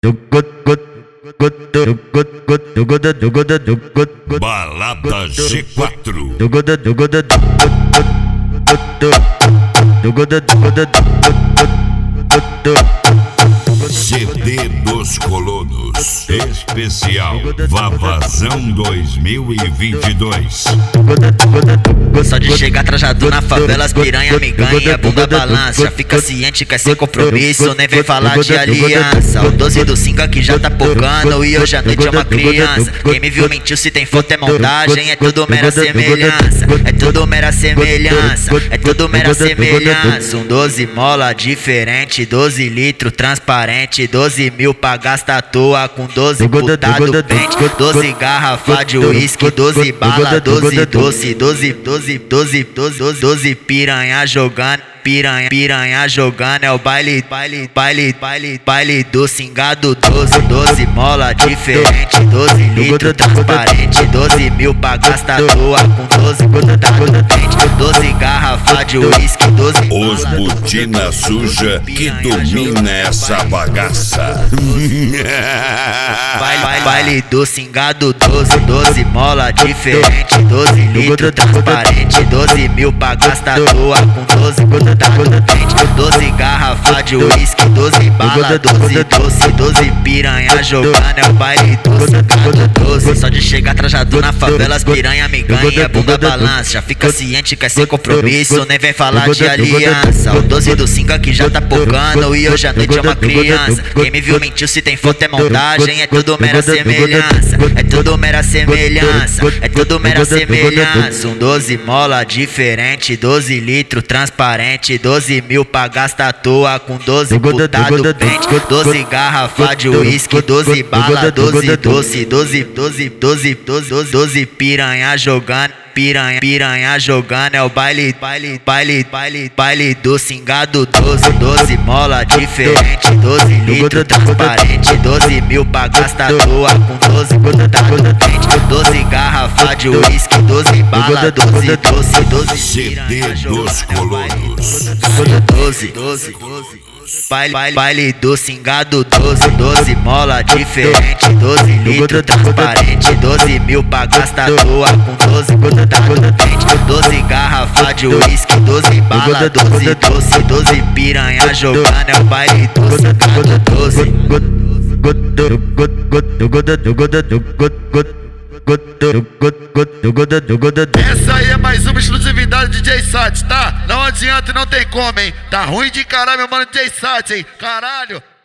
Balada G4. CD dos Colonos Especial Vavazão 2022. Só de chegar trajado na favela, as piranha me ganha, bunda balança. Já fica ciente que é sem compromisso, nem vem falar de aliança. O 12 do 5 aqui já tá pocando e hoje à noite é uma criança. Quem me viu mentiu, se tem foto é montagem, é tudo mera semelhança. É tudo mera semelhança, é tudo mera semelhança. Um 12 mola diferente, 12 litros transparente, 12 mil pra gastar à toa com 12 putado pente, 12 garrafa de uísque, 12 bala, 12 doce, 12 piranha jogando. Piranha jogando, é o baile do cingado. 12 mola diferente, 12 litros transparente, 12 mil pra gastar à toa com 12 putado pente, 12 garrafa de uísque, 12 Os botina suja que domina essa bagaça. Baile do cingado. 12 mola diferente, 12 litros transparente, 12 mil pra gastar à toa com 12 putado pente, 12 garrafa de uísque, 12 bala, 12 doce, 12 piranha jogando, é o baile do cingado. 12 só de chegar trajado na favela, as piranha me ganha, bunda balança. Já fica ciente que é sem compromisso, nem vem falar de aliança. O 12 do 5 aqui já tá pocando e hoje à noite é uma criança. Quem me viu mentiu, se tem foto é montagem, é tudo mera semelhança. É tudo mera semelhança, é tudo mera semelhança. Um 12 mola diferente, 12 litros transparente, 12 mil pra gastar à toa com 12 putado pente, 12 garrafa de uísque, 12 bala, 12 doce, 12 piranha jogando. Piranha jogando, é o baile do cingado. 12 mola diferente, 12 litros transparente, 12 mil pra gastar à toa com 12 putado pente, 12 garrafa de uísque, 12 bala, 12 doce, 12 CD dos Colonos. 12 Baile do cingado. 12 mola diferente, 12 litros transparente, 12 mil pra gastar à toa com 12 putado pente, 12 garrafa de uísque, 12 bala, 12 doce, 12 piranha jogando, é o baile do cingado. 12 Essa aí é mais uma exclusividade de DJ Sat, tá? Não adianta e não tem como, hein? Tá ruim de caralho, meu mano DJ Sat, hein? Caralho!